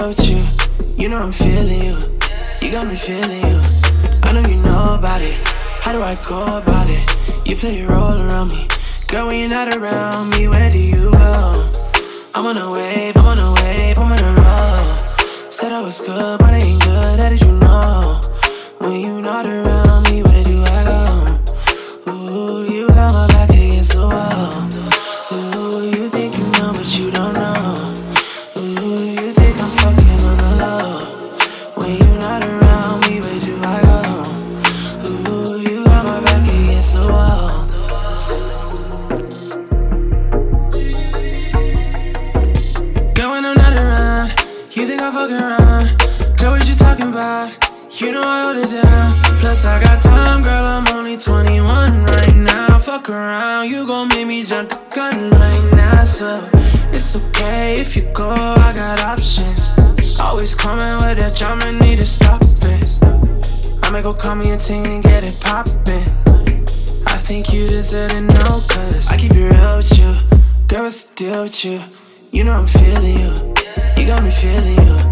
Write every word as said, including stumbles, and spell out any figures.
with you. You know I'm feeling you. You got me feeling you. I know you know about it. How do I go about it? You play a role around me. Girl, when you're not around me, where do you go? I'm on a wave, I'm on a wave, I'm on a roll. Said I was good, but I ain't good, how did you know? When you not around me, where do I go? Ooh, you got my back against the wall. Ooh, you think you know, but you don't know. Ooh, you think I'm fucking on the low. When you not around me, where do I go? Ooh, you got my back against the wall. Girl, when I'm not around, you think I'm fucking around. Girl, what you talking about? You know I hold it down. Plus I got time, girl, I'm only twenty-one right now. Fuck around, you gon' make me jump the gun right now. So it's okay if you go, I got options. Always coming with that drama, need to stop it. I'ma go call me a team and get it poppin'. I think you deserve to know, cause I keep it real with you. Girl, what's the deal with you? You know I'm feeling you. You got me feeling you.